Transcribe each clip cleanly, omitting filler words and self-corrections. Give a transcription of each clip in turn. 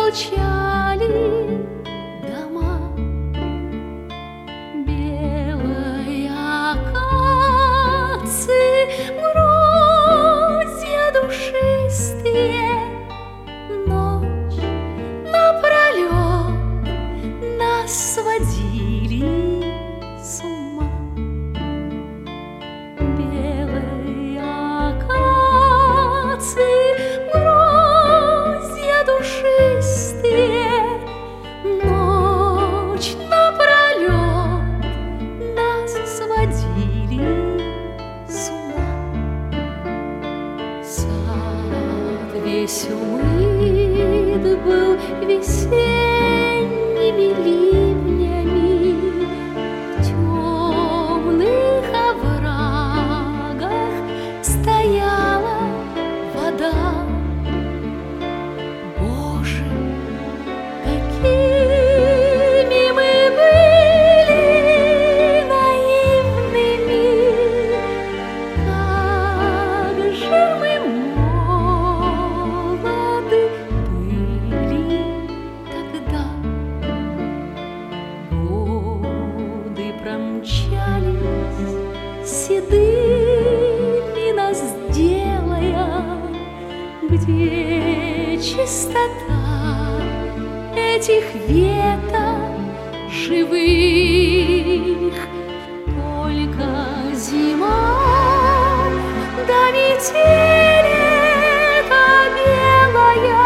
молчали дома. Белые акации, гроздья душистые, ночь напролет нас сводили с ума. Белые акации, гроздья душистые, ночь напролет нас сводили с ума. Сад весь умыт был весенними ливнями, в темных оврагах стояла вода. Боже, какими мы были наивными, как же мы молоды были тогда. Годы промчались седыми нас делая, где чистота этих веток живых? Только зима да метель эта белая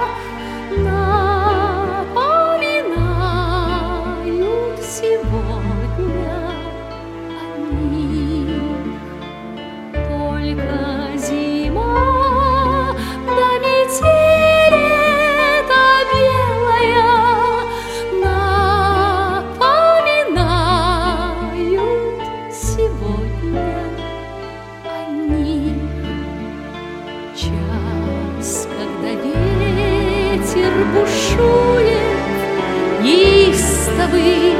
напоминают сегодня о них. Только зима да метель эта белая напоминают сегодня о них. Час, когда ветер бушует неистовый,